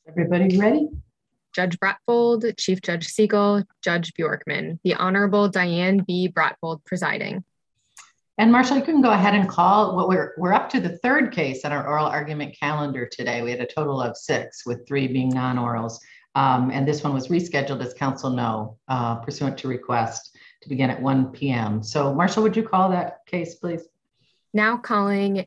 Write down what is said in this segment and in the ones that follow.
Everybody ready? Judge Bratfold, Chief Judge Siegel, Judge Bjorkman. The Honorable Diane B. Bratfold presiding. And Marshall, you can go ahead and call. We're up to the third case on our oral argument calendar today. We had a total of 6, with 3 being non-orals. And this one was rescheduled, as counsel know, pursuant to request to begin at 1 p.m. So Marshall, would you call that case, please? Now calling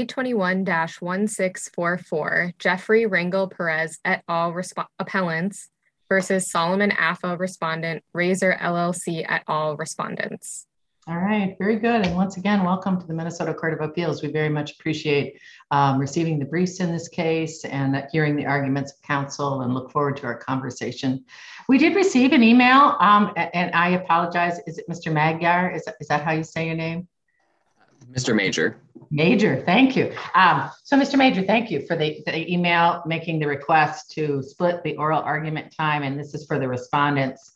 A21-1644, Jeffrey Rangel Perez et al. Appellants versus Solomon Affa Respondent, Razor LLC et al. Respondents. All right, very good. And once again, welcome to the Minnesota Court of Appeals. We very much appreciate receiving the briefs in this case and hearing the arguments of counsel, and look forward to our conversation. We did receive an email, and I apologize. Is it Mr. Magyar? Is that how you say your name? Mr. Major. Major, thank you. So Mr. Major, thank you for the email making the request to split the oral argument time. And this is for the respondents,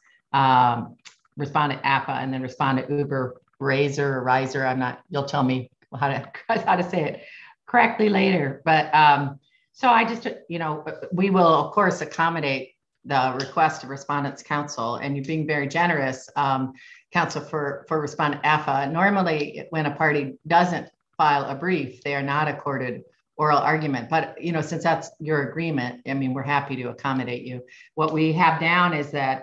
respondent AFA and then respondent Uber Razor or Riser. You'll tell me how to say it correctly later. But so I just, we will of course accommodate the request of respondents counsel, and you're being very generous, counsel, for respondent AFA. Normally when a party doesn't file a brief, they are not accorded oral argument. But, since that's your agreement, we're happy to accommodate you. What we have down is that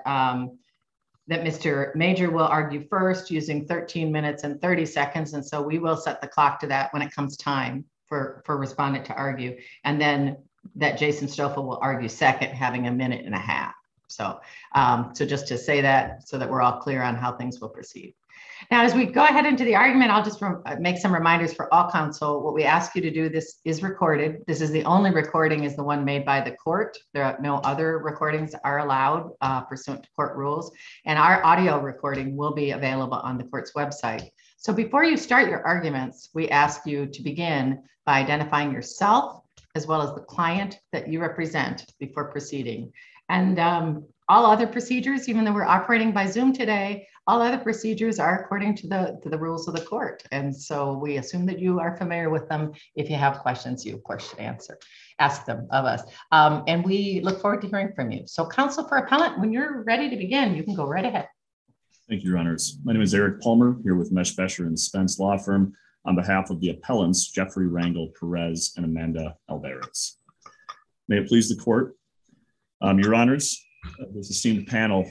that Mr. Major will argue first using 13 minutes and 30 seconds. And so we will set the clock to that when it comes time for respondent to argue. And then that Jason Stoffel will argue second, having 1.5 minutes. So just to say that so that we're all clear on how things will proceed. Now, as we go ahead into the argument, I'll just make some reminders for all counsel. What we ask you to do, this is recorded. This is the only recording, is the one made by the court. There are no other recordings are allowed pursuant to court rules. And our audio recording will be available on the court's website. So before you start your arguments, we ask you to begin by identifying yourself as well as the client that you represent before proceeding. And all other procedures, even though we're operating by Zoom today, all other procedures are according to the rules of the court. And so we assume that you are familiar with them. If you have questions, you of course should ask them of us. And we look forward to hearing from you. So counsel for appellant, when you're ready to begin, you can go right ahead. Thank you, Your Honors. My name is Eric Palmer, here with Mesh Besher and Spence Law Firm on behalf of the appellants, Jeffrey Rangel Perez and Amanda Alvarez. May it please the court. Your Honors, this esteemed panel,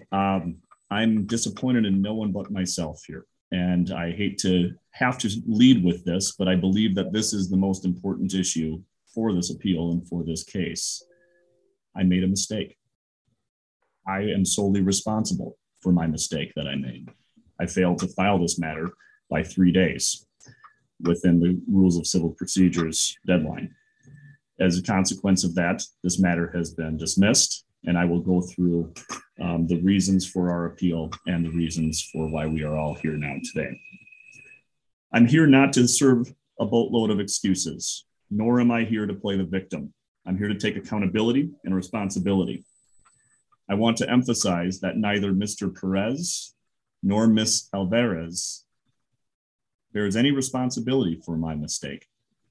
I'm disappointed in no one but myself here. And I hate to have to lead with this, but I believe that this is the most important issue for this appeal and for this case. I made a mistake. I am solely responsible for my mistake that I made. I failed to file this matter by 3 days within the rules of civil procedures deadline. As a consequence of that, this matter has been dismissed, and I will go through the reasons for our appeal and the reasons for why we are all here now today. I'm here not to serve a boatload of excuses, nor am I here to play the victim. I'm here to take accountability and responsibility. I want to emphasize that neither Mr. Perez nor Ms. Alvarez bears any responsibility for my mistake.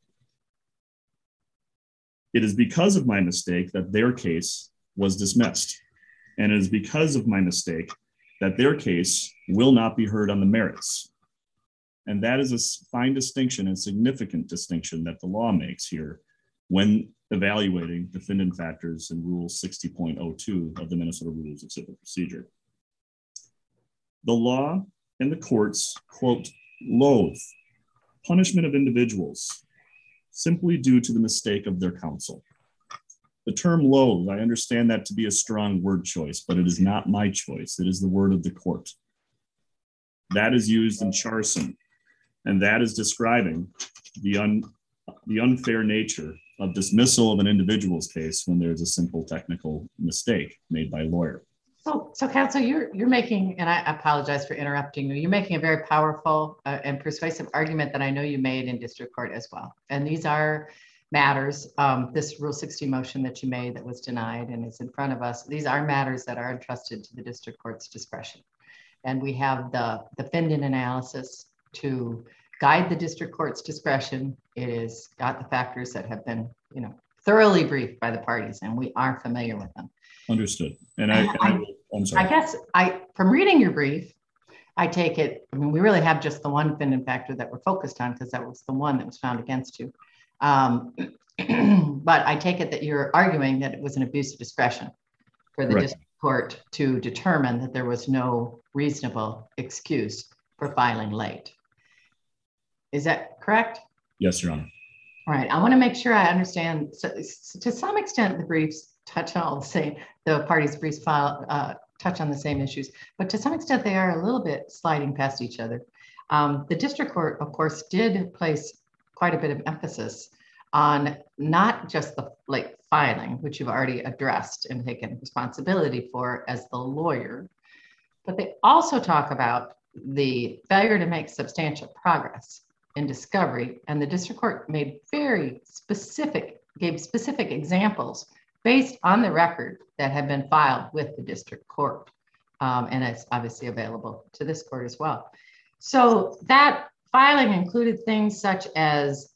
It is because of my mistake that their case was dismissed. And it is because of my mistake that their case will not be heard on the merits. And that is a fine distinction and significant distinction that the law makes here when evaluating defendant factors in Rule 60.02 of the Minnesota Rules of Civil Procedure. The law and the courts, quote, loathe punishment of individuals simply due to the mistake of their counsel. The term loathe, I understand that to be a strong word choice, but it is not my choice. It is the word of the court. That is used in Charson, and that is describing the unfair nature of dismissal of an individual's case when there's a simple technical mistake made by a lawyer. So counsel, you're making, and I apologize for interrupting you, you're making a very powerful and persuasive argument that I know you made in district court as well. And these are matters, this Rule 60 motion that you made that was denied and is in front of us, these are matters that are entrusted to the district court's discretion. And we have the defendant analysis to guide the district court's discretion. It has got the factors that have been, thoroughly briefed by the parties, and we are familiar with them. Understood. And I'm sorry. I guess from reading your brief, I take it, I mean, we really have just the one offending factor that we're focused on because that was the one that was found against you. But I take it that you're arguing that it was an abuse of discretion for the district court to determine that there was no reasonable excuse for filing late. Is that correct? Yes, Your Honor. All right. I want to make sure I understand. So, to some extent, the briefs touch on all the parties' briefs touch on the same issues, but to some extent, they are a little bit sliding past each other. The district court, of course, did place quite a bit of emphasis on not just the late filing, which you've already addressed and taken responsibility for as the lawyer, but they also talk about the failure to make substantial progress in discovery. And the district court made gave specific examples based on the record that had been filed with the district court. And it's obviously available to this court as well. So that filing included things such as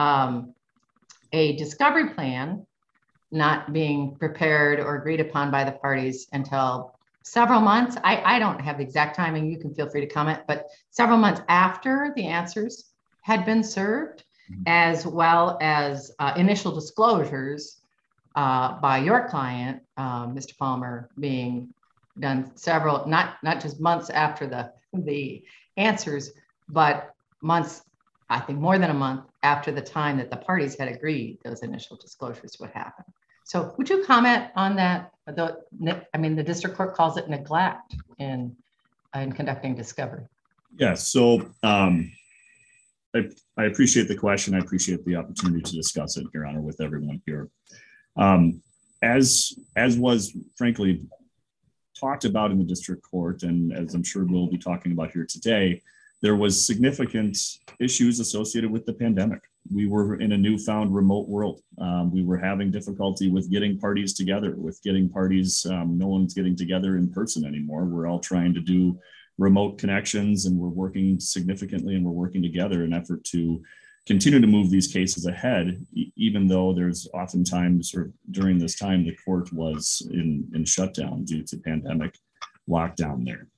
a discovery plan not being prepared or agreed upon by the parties until several months. I don't have the exact timing. You can feel free to comment, but several months after the answers had been served, as well as initial disclosures by your client, Mr. Palmer, being done several, not just months after the answers, but months, I think more than a month after the time that the parties had agreed those initial disclosures would happen. So would you comment on that? The district court calls it neglect in conducting discovery. Yeah, so I appreciate the question. I appreciate the opportunity to discuss it, Your Honor, with everyone here. As was frankly talked about in the district court, and as I'm sure we'll be talking about here today, there was significant issues associated with the pandemic. We were in a newfound remote world. We were having difficulty with getting parties together, no one's getting together in person anymore. We're all trying to do remote connections, and we're working significantly, and we're working together in an effort to continue to move these cases ahead, even though there's oftentimes, or during this time, the court was in shutdown due to pandemic lockdown there.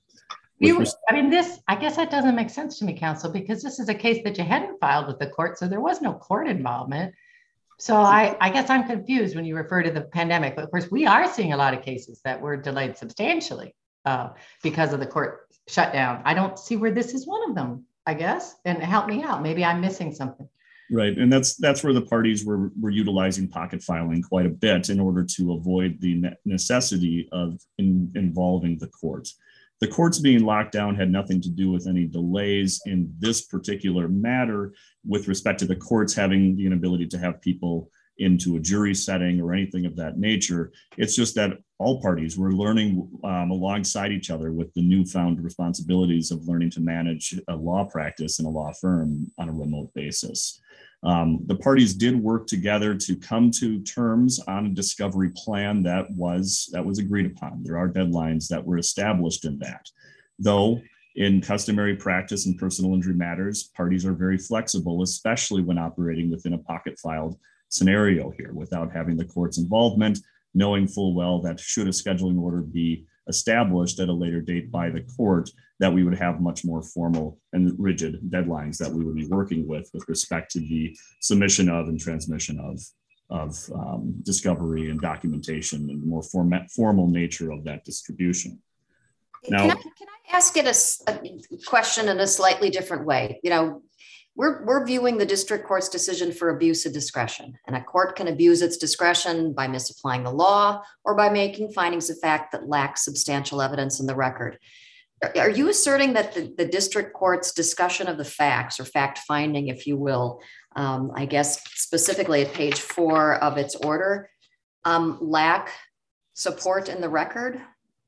I guess that doesn't make sense to me, counsel, because this is a case that you hadn't filed with the court, so there was no court involvement. So I guess I'm confused when you refer to the pandemic, but of course we are seeing a lot of cases that were delayed substantially because of the court shutdown. I don't see where this is one of them, I guess, and help me out. Maybe I'm missing something. Right, and that's where the parties were utilizing pocket filing quite a bit in order to avoid the necessity of involving the court. The courts being locked down had nothing to do with any delays in this particular matter with respect to the courts having the inability to have people into a jury setting or anything of that nature. It's just that all parties were learning alongside each other with the newfound responsibilities of learning to manage a law practice in a law firm on a remote basis. The parties did work together to come to terms on a discovery plan that was agreed upon. There are deadlines that were established in that. Though in customary practice and personal injury matters, parties are very flexible, especially when operating within a pocket filed scenario here without having the court's involvement, knowing full well that should a scheduling order be established at a later date by the court, that we would have much more formal and rigid deadlines that we would be working with respect to the submission of and transmission of discovery and documentation and the more formal nature of that distribution. Now, can I ask it a question in a slightly different way? You know, we're viewing the district court's decision for abuse of discretion, and a court can abuse its discretion by misapplying the law or by making findings of fact that lack substantial evidence in the record. Are you asserting that the district court's discussion of the facts, or fact finding, if you will, I guess specifically at page 4 of its order, lack support in the record?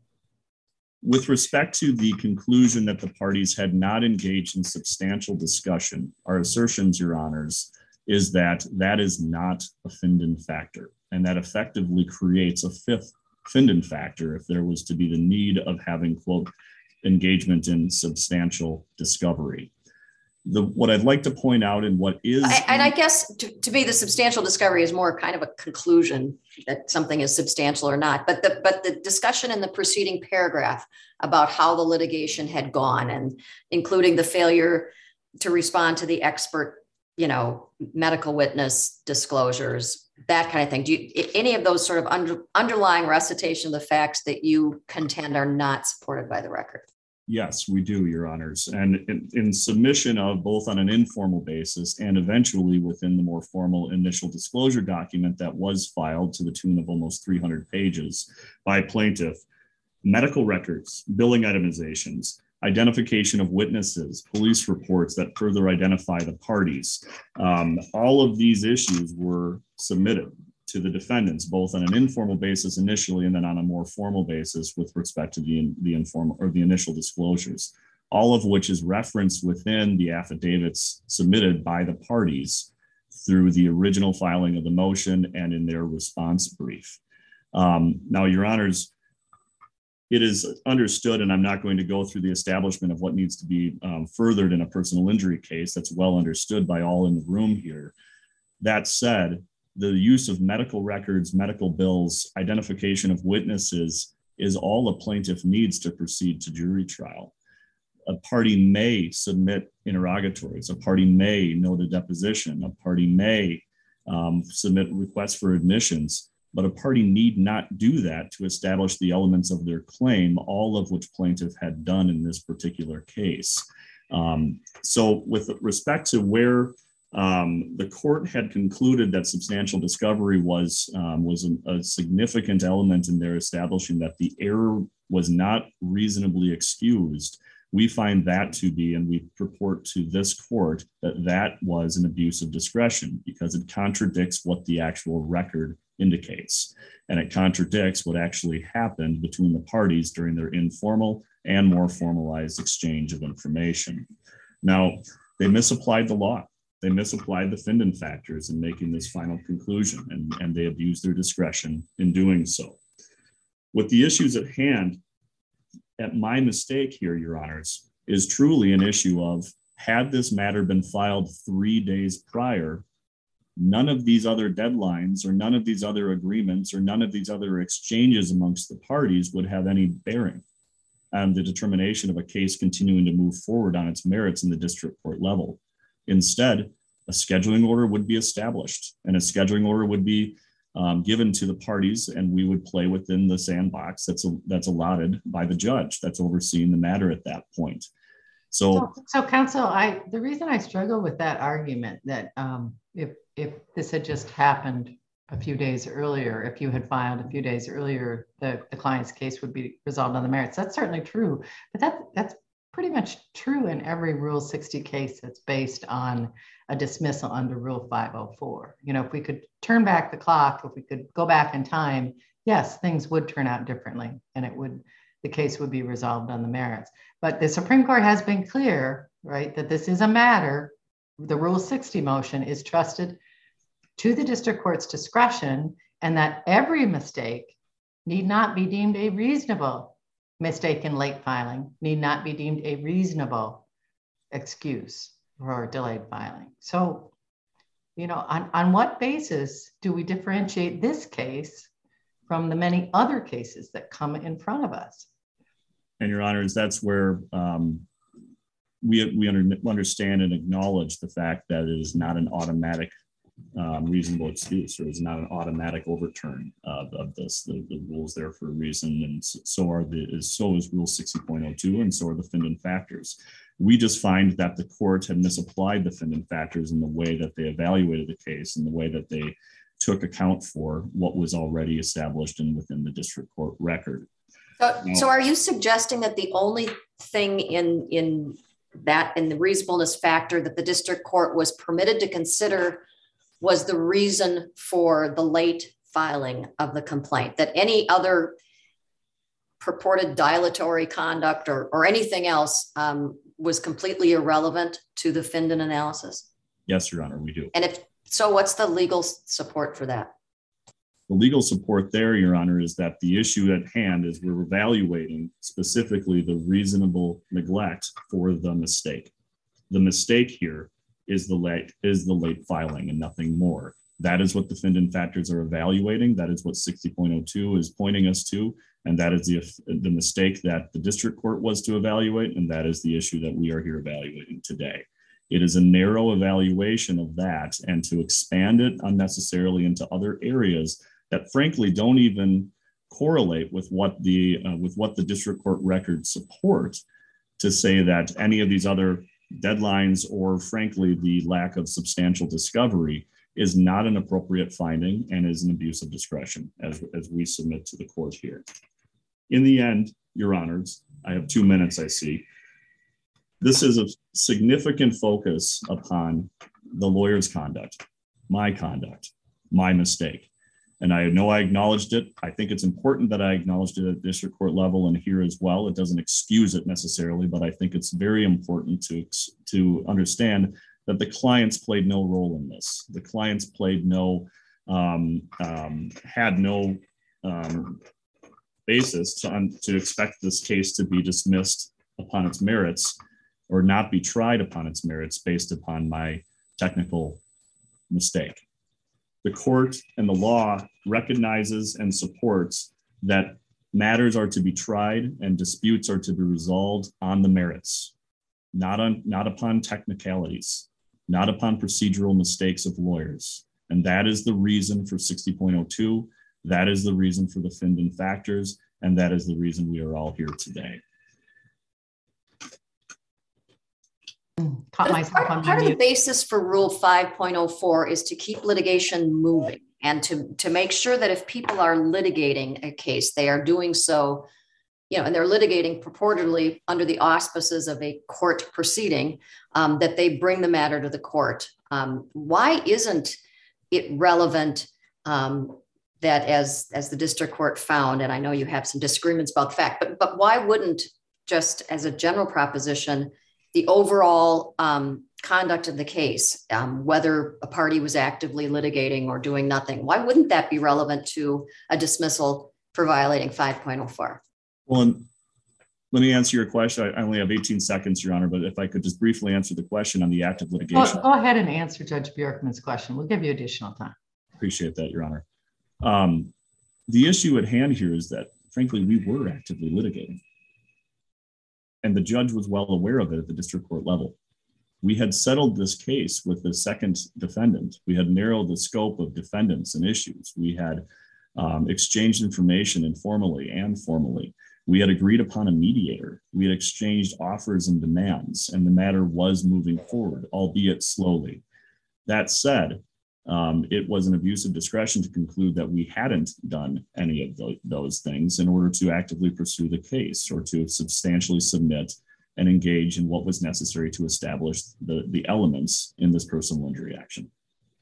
With respect to the conclusion that the parties had not engaged in substantial discussion, our assertions, Your Honors, is that that is not a Finden factor, and that effectively creates a fifth Finden factor if there was to be the need of having, quote, engagement in substantial discovery. What I'd like to point out and what is... And I guess to me, the substantial discovery is more kind of a conclusion that something is substantial or not. But the discussion in the preceding paragraph about how the litigation had gone, and including the failure to respond to the expert, medical witness disclosures, that kind of thing. Do you, any of those sort of underlying recitation of the facts that you contend are not supported by the record? Yes, we do, Your Honors. And in submission of both on an informal basis and eventually within the more formal initial disclosure document that was filed to the tune of almost 300 pages by plaintiff, medical records, billing itemizations, identification of witnesses, police reports that further identify the parties. All of these issues were submitted to the defendants, both on an informal basis initially and then on a more formal basis with respect to the informal or the initial disclosures, all of which is referenced within the affidavits submitted by the parties through the original filing of the motion and in their response brief. Now, Your Honors, it is understood, and I'm not going to go through the establishment of what needs to be furthered in a personal injury case. That's well understood by all in the room here. That said, the use of medical records, medical bills, identification of witnesses is all a plaintiff needs to proceed to jury trial. A party may submit interrogatories. A party may note a deposition. A party may submit requests for admissions, but a party need not do that to establish the elements of their claim, all of which plaintiff had done in this particular case. So with respect to where the court had concluded that substantial discovery was a significant element in their establishing that the error was not reasonably excused. We find that to be, and we purport to this court that was an abuse of discretion because it contradicts what the actual record indicates. And it contradicts what actually happened between the parties during their informal and more formalized exchange of information. Now, they misapplied the law. They misapplied the Finden factors in making this final conclusion, and they abused their discretion in doing so. With the issues at hand, at my mistake here, Your Honors, is truly an issue of, had this matter been filed 3 days prior, none of these other deadlines or none of these other agreements or none of these other exchanges amongst the parties would have any bearing on the determination of a case continuing to move forward on its merits in the district court level. Instead, a scheduling order would be established and a scheduling order would be given to the parties, and we would play within the sandbox that's allotted by the judge that's overseeing the matter at that point. So counsel, the reason I struggle with that argument that if this had just happened a few days earlier, if you had filed a few days earlier, the client's case would be resolved on the merits. That's certainly true, but that's pretty much true in every Rule 60 case that's based on a dismissal under Rule 504. If we could turn back the clock, if we could go back in time, yes, things would turn out differently and the case would be resolved on the merits. But the Supreme Court has been clear, right, that this is a matter, the Rule 60 motion is trusted to the district court's discretion, and that every mistake need not be deemed a reasonable mistake in late filing, need not be deemed a reasonable excuse for delayed filing. So, on what basis do we differentiate this case from the many other cases that come in front of us? And Your Honors, that's where we understand and acknowledge the fact that it is not an automatic reasonable excuse, or is not an automatic overturn of this. The rule's there for a reason, and so is Rule 60.02, and so are the Finden factors. We just find that the court had misapplied the Finden factors in the way that they evaluated the case, and the way that they took account for what was already established and within the district court record. So are you suggesting that the only thing in the reasonableness factor that the district court was permitted to consider was the reason for the late filing of the complaint, that any other purported dilatory conduct or anything else was completely irrelevant to the Finden analysis? Yes, Your Honor, we do. And if so, what's the legal support for that? The legal support there, Your Honor, is that the issue at hand is we're evaluating specifically the reasonable neglect for the mistake. The mistake here is the late filing and nothing more. That is what defendant factors are evaluating. That is what 60.02 is pointing us to. And that is the mistake that the district court was to evaluate. And that is the issue that we are here evaluating today. It is a narrow evaluation of that, and to expand it unnecessarily into other areas that frankly don't even correlate with what the district court records support, to say that any of these other deadlines or frankly the lack of substantial discovery is not an appropriate finding and is an abuse of discretion as we submit to the court here. In the end, Your Honors, I have 2 minutes, I see. This is a significant focus upon the lawyer's conduct, my mistake. And I know I acknowledged it. I think it's important that I acknowledged it at district court level and here as well. It doesn't excuse it necessarily, but I think it's very important to understand that the clients played no role in this. The clients played had no basis to expect this case to be dismissed upon its merits or not be tried upon its merits based upon my technical mistake. The court and the law recognizes and supports that matters are to be tried and disputes are to be resolved on the merits, not upon technicalities, not upon procedural mistakes of lawyers. And that is the reason for 60.02. That is the reason for the Finden factors. And that is the reason we are all here today. Part of the basis for Rule 5.04 is to keep litigation moving and to make sure that if people are litigating a case, they are doing so, and they're litigating purportedly under the auspices of a court proceeding, that they bring the matter to the court. Why isn't it relevant that as the district court found, and I know you have some disagreements about the fact, but why wouldn't, just as a general proposition, the overall conduct of the case, whether a party was actively litigating or doing nothing, why wouldn't that be relevant to a dismissal for violating 5.04? Well, let me answer your question. I only have 18 seconds, Your Honor, but if I could just briefly answer the question on the active litigation. Go ahead and answer Judge Bjorkman's question. We'll give you additional time. Appreciate that, Your Honor. The issue at hand here is that, frankly, we were actively litigating. And the judge was well aware of it at the district court level. We had settled this case with the second defendant. We had narrowed the scope of defendants and issues. We had exchanged information informally and formally. We had agreed upon a mediator. We had exchanged offers and demands, and the matter was moving forward, albeit slowly. That said, it was an abuse of discretion to conclude that we hadn't done any of those things in order to actively pursue the case or to substantially submit and engage in what was necessary to establish the elements in this personal injury action.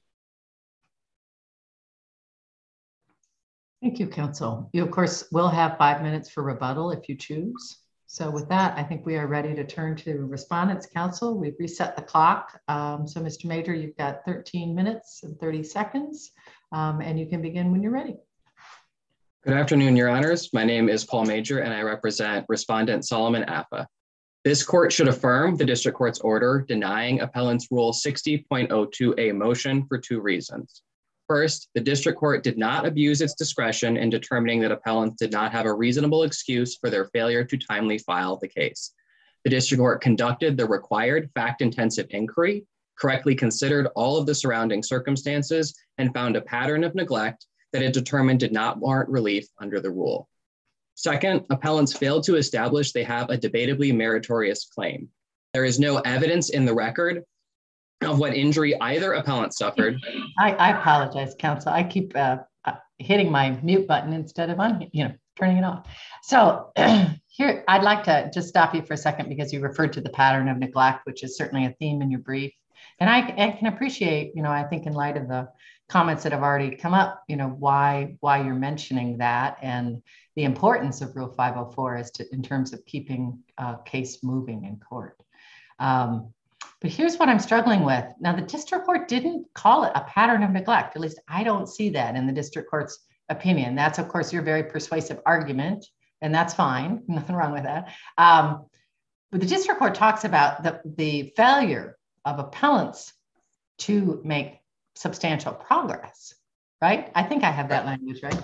Thank you, counsel. You, of course, will have 5 minutes for rebuttal if you choose. So with that, I think we are ready to turn to respondents. Counsel, we've reset the clock. So Mr. Major, you've got 13 minutes and 30 seconds, and you can begin when you're ready. Good afternoon, Your Honors. My name is Paul Major, and I represent Respondent Solomon Affa. This court should affirm the district court's order denying appellant's Rule 60.02a motion for 2 reasons. First, the district court did not abuse its discretion in determining that appellants did not have a reasonable excuse for their failure to timely file the case. The district court conducted the required fact-intensive inquiry, correctly considered all of the surrounding circumstances, and found a pattern of neglect that it determined did not warrant relief under the rule. Second, appellants failed to establish they have a debatably meritorious claim. There is no evidence in the record of what injury either appellant suffered. I apologize, counsel. I keep hitting my mute button instead of turning it off. So here, I'd like to just stop you for a second because you referred to the pattern of neglect, which is certainly a theme in your brief. And I can appreciate, I think in light of the comments that have already come up, why you're mentioning that and the importance of Rule 504 is in terms of keeping a case moving in court. But here's what I'm struggling with. Now, the district court didn't call it a pattern of neglect. At least I don't see that in the district court's opinion. That's, of course, your very persuasive argument, and that's fine. Nothing wrong with that. But the district court talks about the failure of appellants to make substantial progress, right? I think I have that language, right?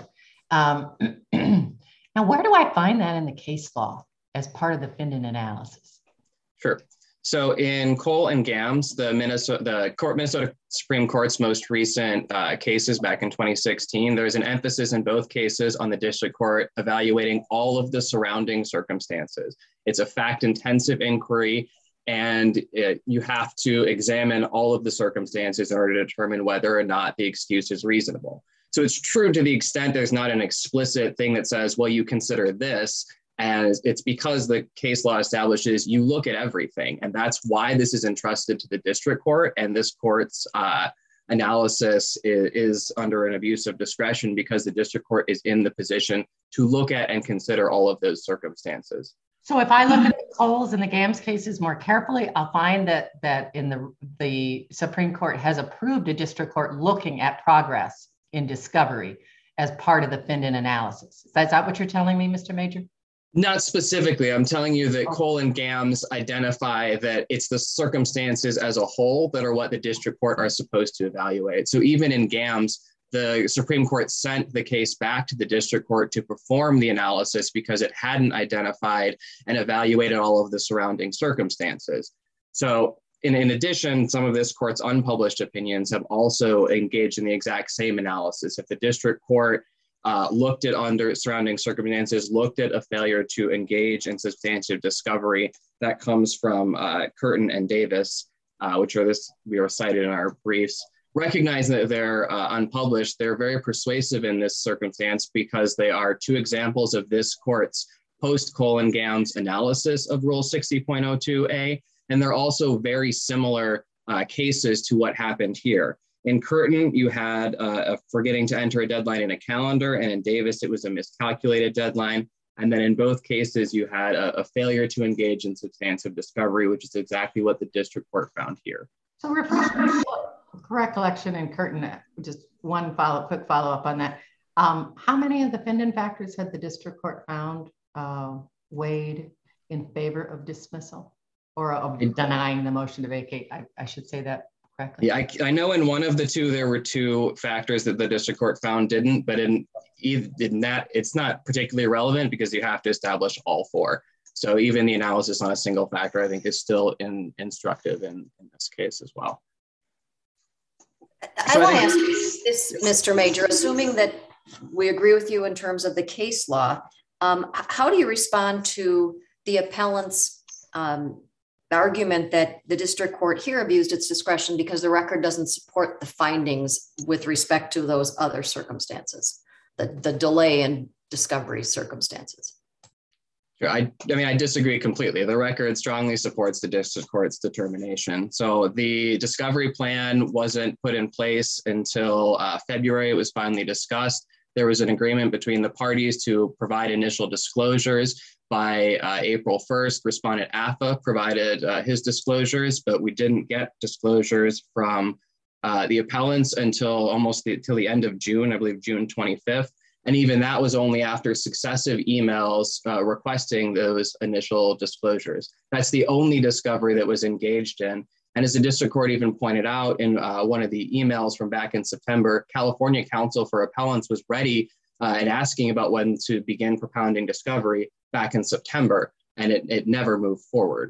Now, where do I find that in the case law as part of the Finden analysis? Sure. So in Cole and Gams, the Minnesota Supreme Court's most recent cases back in 2016, there's an emphasis in both cases on the district court evaluating all of the surrounding circumstances. It's a fact-intensive inquiry, and you have to examine all of the circumstances in order to determine whether or not the excuse is reasonable. So it's true to the extent there's not an explicit thing that says, well, you consider this, and it's because the case law establishes you look at everything. And that's why this is entrusted to the district court. And this court's analysis is under an abuse of discretion because the district court is in the position to look at and consider all of those circumstances. So if I look at the Coles and the Gams cases more carefully, I'll find that in the Supreme Court has approved a district court looking at progress in discovery as part of the Finden analysis. Is that what you're telling me, Mr. Major? Not specifically. I'm telling you that Cole and Gams identify that it's the circumstances as a whole that are what the district court are supposed to evaluate. So even in Gams, the Supreme Court sent the case back to the district court to perform the analysis because it hadn't identified and evaluated all of the surrounding circumstances. So in addition, some of this court's unpublished opinions have also engaged in the exact same analysis. If the district court looked at surrounding circumstances, looked at a failure to engage in substantive discovery, that comes from Curtin and Davis, which we are cited in our briefs. Recognize that they're unpublished, they're very persuasive in this circumstance because they are two examples of this court's post-Cole and Gams analysis of Rule 60.02a, and they're also very similar cases to what happened here. In Curtin, you had forgetting to enter a deadline in a calendar, and in Davis, it was a miscalculated deadline. And then in both cases, you had a failure to engage in substantive discovery, which is exactly what the district court found here. So recollection in Curtin, just one quick follow-up on that. How many of the Finden factors had the district court found weighed in favor of dismissal or of denying the motion to vacate? I should say that correctly. Yeah, I know in one of the two, there were two factors that the district court found didn't, but in that, it's not particularly relevant because you have to establish all four. So even the analysis on a single factor, I think, is still instructive in this case as well. I want to ask this, Mr. Major, assuming that we agree with you in terms of the case law, how do you respond to the appellant's argument that the district court here abused its discretion because the record doesn't support the findings with respect to those other circumstances, the delay in discovery circumstances? Sure. I mean, I disagree completely. The record strongly supports the district court's determination. So the discovery plan wasn't put in place until February. It was finally discussed. There was an agreement between the parties to provide initial disclosures. By April 1st, respondent AFA provided his disclosures, but we didn't get disclosures from the appellants until till the end of June, I believe June 25th. And even that was only after successive emails requesting those initial disclosures. That's the only discovery that was engaged in. And as the district court even pointed out in one of the emails from back in September, California Counsel for Appellants was ready and asking about when to begin propounding discovery back in September, and it never moved forward.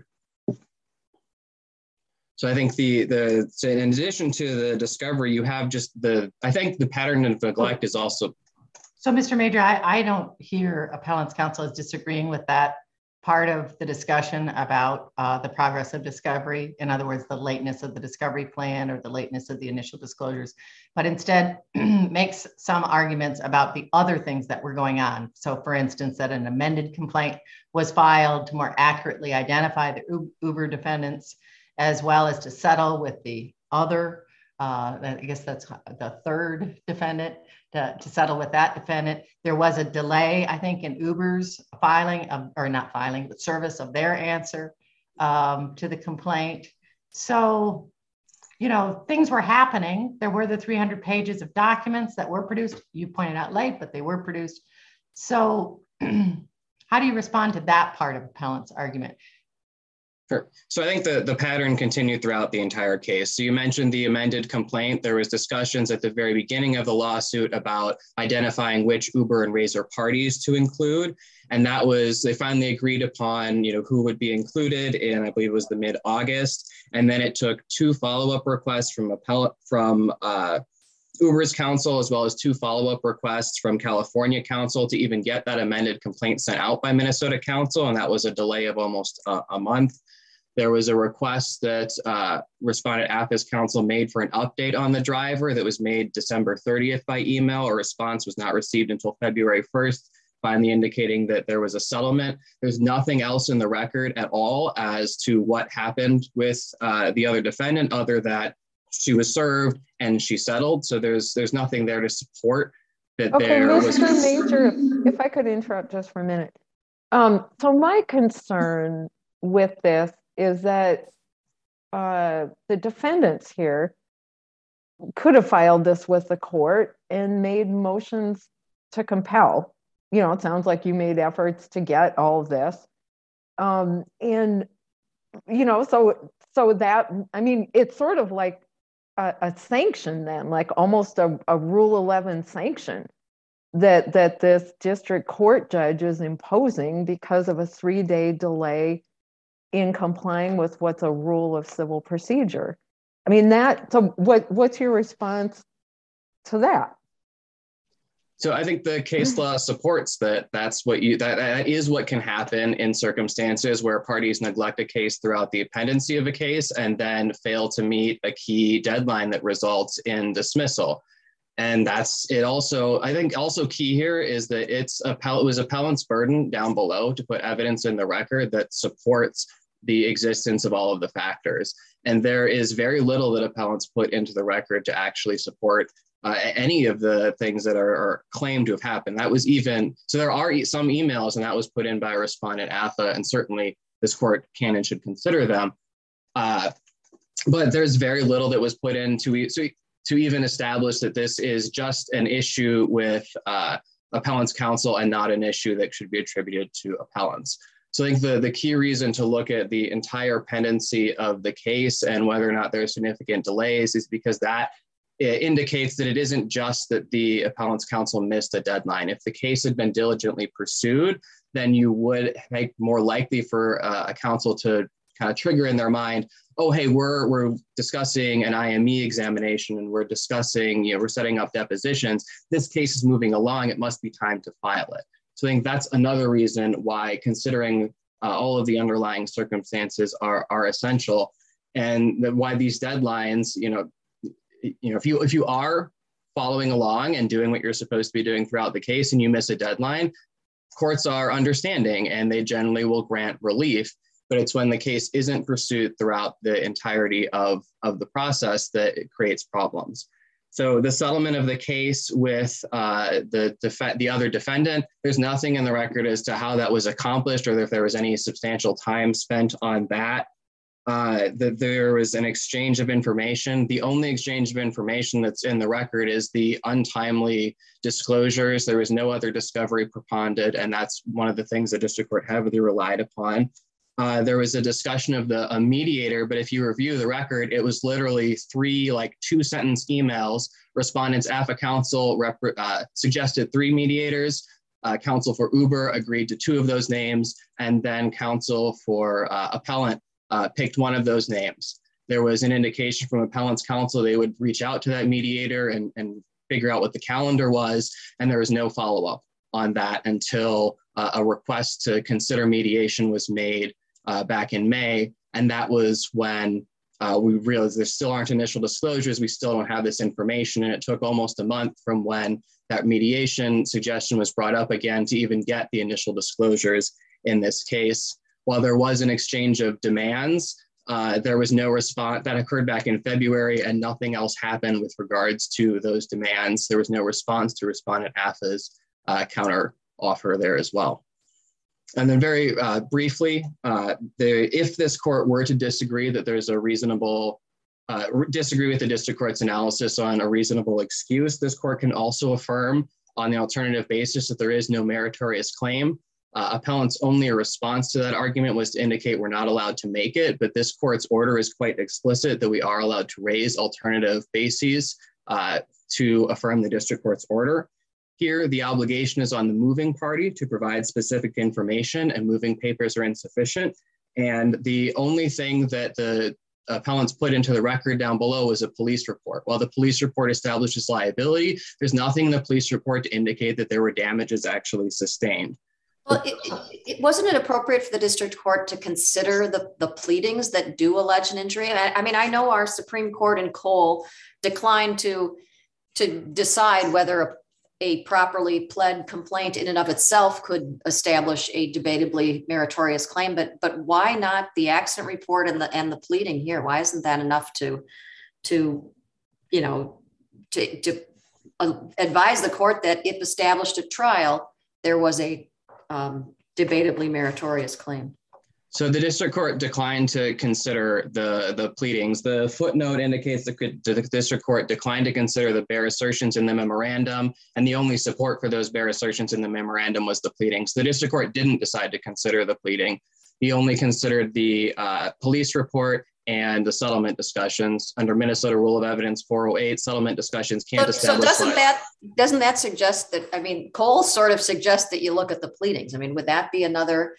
So I think so in addition to the discovery, you have just I think the pattern of neglect is also. So Mr. Major, I don't hear appellants counsel as disagreeing with that part of the discussion about the progress of discovery. In other words, the lateness of the discovery plan or the lateness of the initial disclosures, but instead makes some arguments about the other things that were going on. So for instance, that an amended complaint was filed to more accurately identify the Uber defendants, as well as to settle with the other, I guess that's the third defendant, to settle with that defendant. There was a delay, I think, in Uber's service of their answer to the complaint. So, things were happening. There were the 300 pages of documents that were produced. You pointed out late, but they were produced. So how do you respond to that part of appellant's argument? Sure. So I think the pattern continued throughout the entire case. So you mentioned the amended complaint. There was discussions at the very beginning of the lawsuit about identifying which Uber and Razor parties to include. And that was, they finally agreed upon, who would be included in, I believe it was the mid-August. And then it took 2 follow-up requests from Uber's counsel, as well as 2 follow-up requests from California counsel to even get that amended complaint sent out by Minnesota counsel. And that was a delay of almost a month. There was a request that Respondent AFA's counsel made for an update on the driver that was made December 30th by email. A response was not received until February 1st, finally indicating that there was a settlement. There's nothing else in the record at all as to what happened with the other defendant other than she was served and she settled. So there's nothing there to support that. Okay, there Mr. was. Major, if I could interrupt just for a minute. So my concern with this is that the defendants here could have filed this with the court and made motions to compel. It sounds like you made efforts to get all of this. So that, it's sort of like a sanction then, like almost a Rule 11 sanction that this district court judge is imposing because of a 3-day delay in complying with what's a rule of civil procedure. So what's your response to that? So I think the case law supports that. That is what can happen in circumstances where parties neglect a case throughout the pendency of a case and then fail to meet a key deadline that results in dismissal. And that's it. Also, I think also key here is that it was appellant's burden down below to put evidence in the record that supports the existence of all of the factors. And there is very little that appellants put into the record to actually support any of the things that are claimed to have happened. That was so there are some emails, and that was put in by Respondent AFA, and certainly this court can and should consider them. But there's very little that was put in to even establish that this is just an issue with appellant's counsel and not an issue that should be attributed to appellants. So I think the key reason to look at the entire pendency of the case and whether or not there are significant delays is because that it indicates that it isn't just that the appellant's counsel missed a deadline. If the case had been diligently pursued, then you would make more likely for a counsel to kind of trigger in their mind, oh, hey, we're discussing an IME examination and we're discussing, we're setting up depositions. This case is moving along. It must be time to file it. So I think that's another reason why considering all of the underlying circumstances are essential, and why these deadlines, if you are following along and doing what you're supposed to be doing throughout the case and you miss a deadline, courts are understanding and they generally will grant relief. But it's when the case isn't pursued throughout the entirety of the process that it creates problems. So the settlement of the case with the other defendant, there's nothing in the record as to how that was accomplished or if there was any substantial time spent on that. That there was an exchange of information. The only exchange of information that's in the record is the untimely disclosures. There was no other discovery propounded, and that's one of the things the district court heavily relied upon. There was a discussion of a mediator, but if you review the record, it was literally 3 2-sentence emails. Respondents AFA counsel suggested 3 mediators. Counsel for Uber agreed to 2 of those names, and then counsel for appellant picked one of those names. There was an indication from appellant's counsel they would reach out to that mediator and figure out what the calendar was, and there was no follow-up on that until a request to consider mediation was made back in May, and that was when we realized there still aren't initial disclosures, we still don't have this information, and it took almost a month from when that mediation suggestion was brought up again to even get the initial disclosures in this case. While there was an exchange of demands, there was no response. That occurred back in February, and nothing else happened with regards to those demands. There was no response to Respondent AFA's counter offer there as well. And then very briefly, if this court were to disagree that there's a reasonable, disagree with the district court's analysis on a reasonable excuse, this court can also affirm on the alternative basis that there is no meritorious claim. Appellant's only response to that argument was to indicate we're not allowed to make it, but this court's order is quite explicit that we are allowed to raise alternative bases to affirm the district court's order. Here, the obligation is on the moving party to provide specific information, and moving papers are insufficient. And the only thing that the appellants put into the record down below is a police report. While the police report establishes liability, there's nothing in the police report to indicate that there were damages actually sustained. Well, wasn't it appropriate for the district court to consider the pleadings that do allege an injury? I mean, I know our Supreme Court in Cole declined to decide whether a properly pled complaint in and of itself could establish a debatably meritorious claim, but why not the accident report and the pleading here? Why isn't that enough to advise the court that if established at trial, there was a debatably meritorious claim? So the district court declined to consider the pleadings. The footnote indicates that the district court declined to consider the bare assertions in the memorandum, and the only support for those bare assertions in the memorandum was the pleadings. The district court didn't decide to consider the pleading. He only considered the police report and the settlement discussions. Under Minnesota Rule of Evidence 408, settlement discussions can't establish. So doesn't that suggest that, I mean, Cole sort of suggests that you look at the pleadings. I mean, would that be another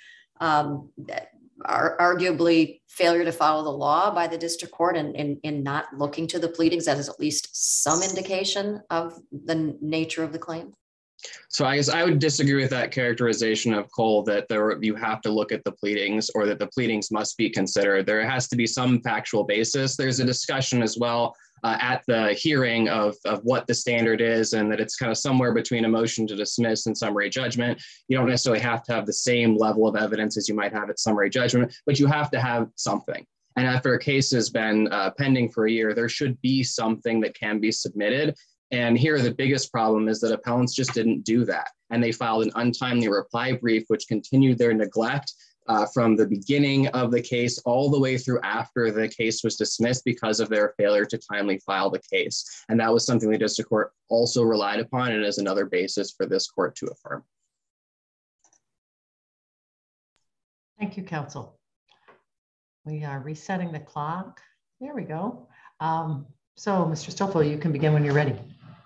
arguably failure to follow the law by the district court in not looking to the pleadings? That is at least some indication of the nature of the claim? So I guess I would disagree with that characterization of Cole, that you have to look at the pleadings, or that the pleadings must be considered. There has to be some factual basis. There's a discussion as well at the hearing of what the standard is, and that it's kind of somewhere between a motion to dismiss and summary judgment. You don't necessarily have to have the same level of evidence as you might have at summary judgment, but you have to have something. And after a case has been pending for a year, there should be something that can be submitted. And here, the biggest problem is that appellants just didn't do that. And they filed an untimely reply brief, which continued their neglect from the beginning of the case all the way through after the case was dismissed because of their failure to timely file the case. And that was something the district court also relied upon, and is another basis for this court to affirm. Thank you, counsel. We are resetting the clock. There we go. So, Mr. Stoffel, you can begin when you're ready.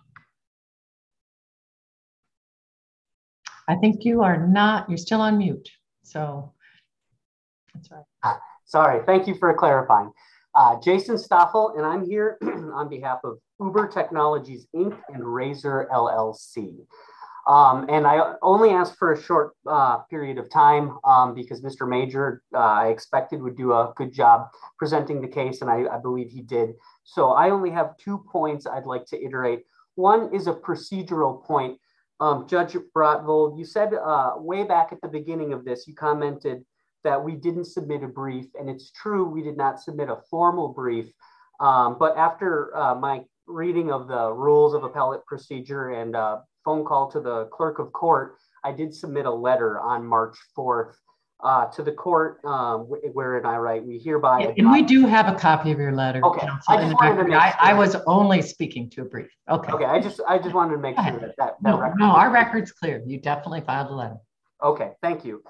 I think you are not, you're still on mute. So that's right. Sorry, thank you for clarifying. Jason Stoffel, and I'm here on behalf of Uber Technologies, Inc. and Razor LLC. And I only asked for a short period of time because Mr. Major, I expected, would do a good job presenting the case, and I believe he did. So I only have 2 points I'd like to iterate. One is a procedural point. Judge Bratvold, you said way back at the beginning of this, you commented that we didn't submit a brief, and it's true, we did not submit a formal brief. But after my reading of the rules of appellate procedure and phone call to the clerk of court, I did submit a letter on March 4th to the court wherein I write, we hereby. And we do have a copy of your letter. Okay, I just wanted to make sure. I was only speaking to a brief. Okay. Okay, I just wanted to make sure that no, our record's clear. You definitely filed a letter. Okay, thank you.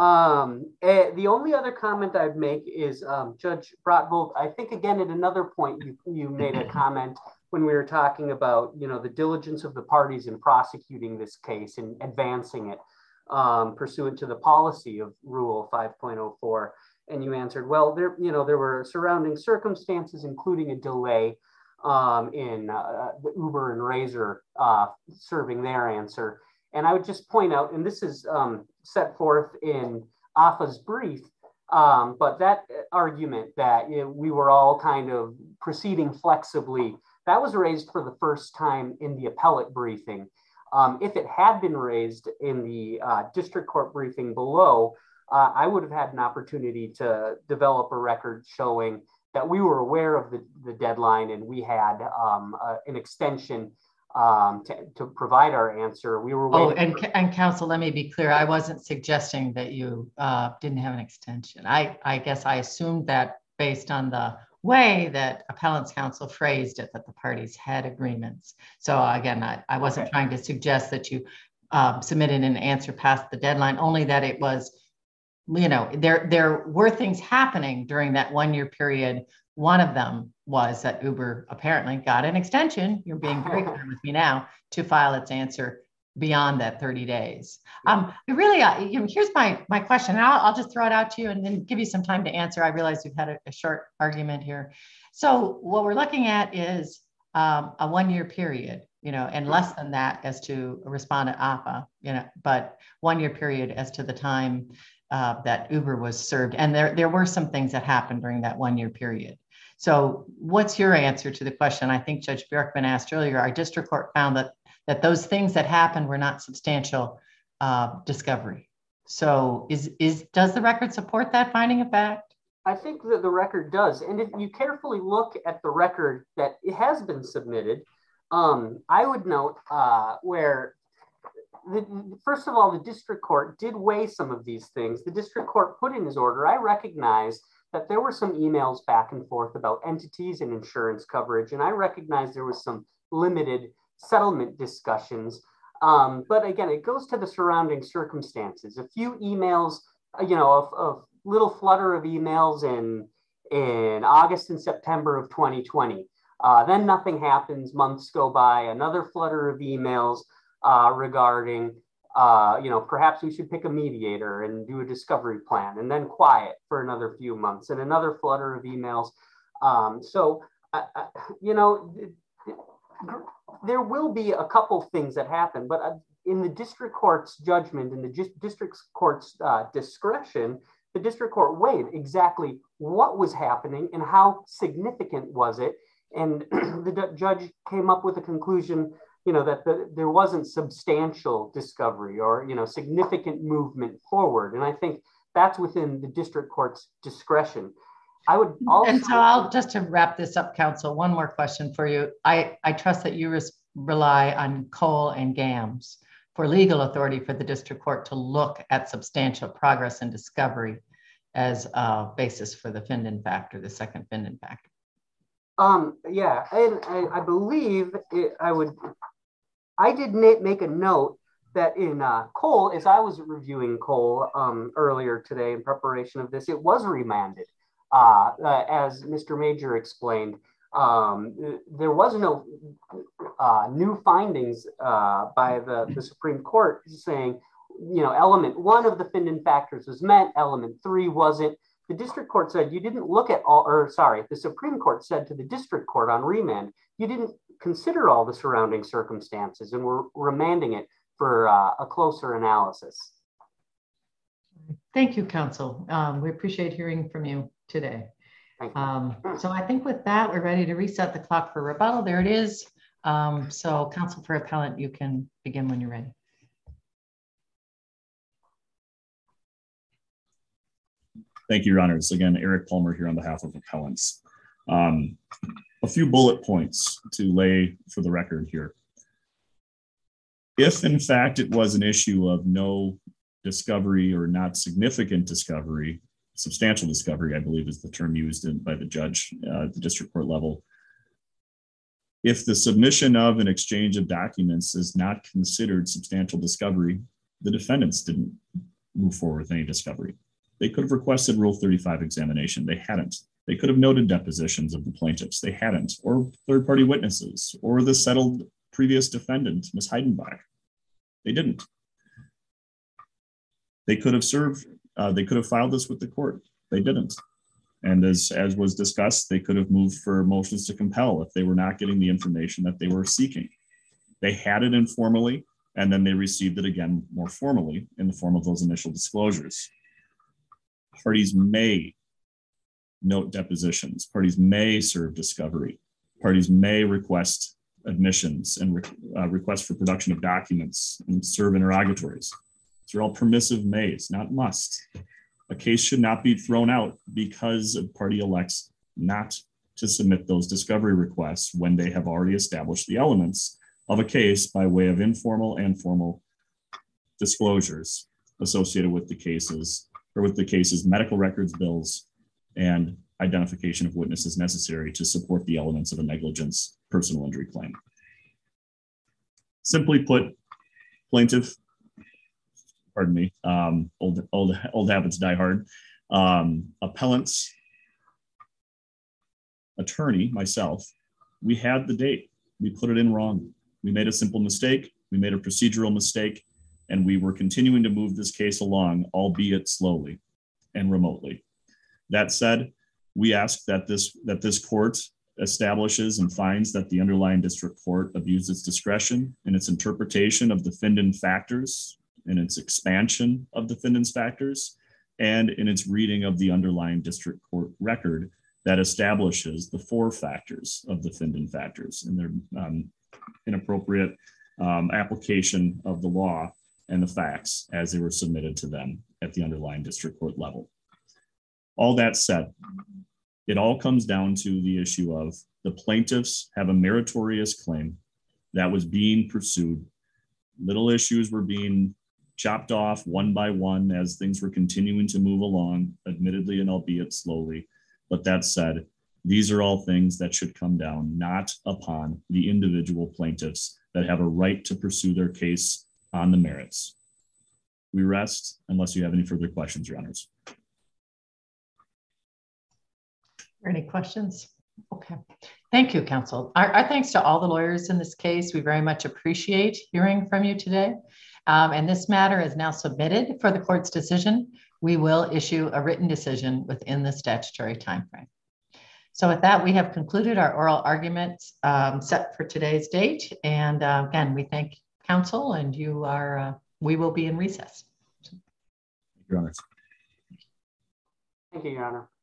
The only other comment I'd make is Judge Bratvold, I think again at another point you made a comment when we were talking about, the diligence of the parties in prosecuting this case and advancing it pursuant to the policy of Rule 5.04. And you answered, well, there were surrounding circumstances, including a delay in the Uber and Razor serving their answer. And I would just point out, and this is set forth in AFA's brief, but that argument that we were all kind of proceeding flexibly, that was raised for the first time in the appellate briefing. If it had been raised in the district court briefing below, I would have had an opportunity to develop a record showing that we were aware of the deadline and we had an extension to provide our answer. We were waiting. And counsel, let me be clear. I wasn't suggesting that you didn't have an extension. I guess I assumed that based on the way that appellant's counsel phrased it, that the parties had agreements. So again, I wasn't trying to suggest that you submitted an answer past the deadline, only that it was, there were things happening during that 1 year period. One of them was that Uber apparently got an extension. You're being very clear with me now to file its answer beyond that 30 days. Here's my question. And I'll just throw it out to you and then give you some time to answer. I realize we've had a short argument here. So what we're looking at is a 1 year period, and less than that as to respondent APA, but 1 year period as to the time that Uber was served. And there were some things that happened during that 1 year period. So what's your answer to the question? I think Judge Bjorkman asked earlier, our district court found that those things that happened were not substantial discovery. So does the record support that finding of fact? I think that the record does. And if you carefully look at the record that it has been submitted, I would note where, first of all, the district court did weigh some of these things. The district court put in his order, I recognize that there were some emails back and forth about entities and insurance coverage. And I recognize there was some limited settlement discussions. But again, it goes to the surrounding circumstances. A few emails, a little flutter of emails in August and September of 2020. Then nothing happens, months go by, another flutter of emails regarding, perhaps we should pick a mediator and do a discovery plan, and then quiet for another few months and another flutter of emails. There will be a couple things that happen, but in the district court's judgment, in the district court's discretion, the district court weighed exactly what was happening and how significant was it. And the judge came up with a conclusion, that there wasn't substantial discovery or, significant movement forward. And I think that's within the district court's discretion. I would also— And so I'll just to wrap this up, counsel, one more question for you. I trust that you rely on Cole and GAMS for legal authority for the district court to look at substantial progress and discovery as a basis for the Finden factor, the second Finden factor. Yeah, and I believe I did make a note that in Cole, as I was reviewing Cole earlier today in preparation of this, it was remanded. As Mr. Major explained, there was no new findings by the Supreme Court saying, element 1 of the Finden factors was met, element 3 wasn't. The district court said you didn't look at the Supreme Court said to the district court on remand, you didn't consider all the surrounding circumstances, and we're remanding it for a closer analysis. Thank you, counsel. We appreciate hearing from you today. So I think with that, we're ready to reset the clock for rebuttal. There it is. So counsel for appellant, you can begin when you're ready. Thank you, Your Honors. Again, Eric Palmer here on behalf of appellants. A few bullet points to lay for the record here. If in fact it was an issue of no discovery or not significant discovery, substantial discovery, I believe is the term used by the judge at the district court level. If the submission of an exchange of documents is not considered substantial discovery, the defendants didn't move forward with any discovery. They could have requested Rule 35 examination. They hadn't. They could have noted depositions of the plaintiffs. They hadn't. Or third-party witnesses, or the settled previous defendant, Ms. Heidenbach. They didn't. They could have filed this with the court. They didn't. And as was discussed, they could have moved for motions to compel if they were not getting the information that they were seeking. They had it informally, and then they received it again more formally in the form of those initial disclosures. Parties may note depositions. Parties may serve discovery. Parties may request admissions and request for production of documents and serve interrogatories. These are all permissive mays, not must. A case should not be thrown out because a party elects not to submit those discovery requests when they have already established the elements of a case by way of informal and formal disclosures associated with the cases or with the case's medical records, bills, and identification of witnesses necessary to support the elements of a negligence personal injury claim. Simply put, Plaintiff, pardon me, old habits die hard. Appellant's attorney, myself, we had the date. We put it in wrong. We made a simple mistake. We made a procedural mistake, and we were continuing to move this case along, albeit slowly and remotely. That said, we ask that this court establishes and finds that the underlying district court abused its discretion in its interpretation of defendant factors, in its expansion of defendant's factors, and in its reading of the underlying district court record that establishes the 4 factors of defendant factors and their inappropriate application of the law and the facts as they were submitted to them at the underlying district court level. All that said, it all comes down to the issue of the plaintiffs have a meritorious claim that was being pursued. Little issues were being chopped off one by one as things were continuing to move along, admittedly and albeit slowly. But that said, these are all things that should come down not upon the individual plaintiffs that have a right to pursue their case on the merits. We rest unless you have any further questions, Your Honors. Any questions? Okay. Thank you, counsel. Our thanks to all the lawyers in this case. We very much appreciate hearing from you today. And this matter is now submitted for the court's decision. We will issue a written decision within the statutory timeframe. So with that, we have concluded our oral arguments set for today's date. And again, we thank counsel, and we will be in recess. Your Honors. Thank you, Your Honor.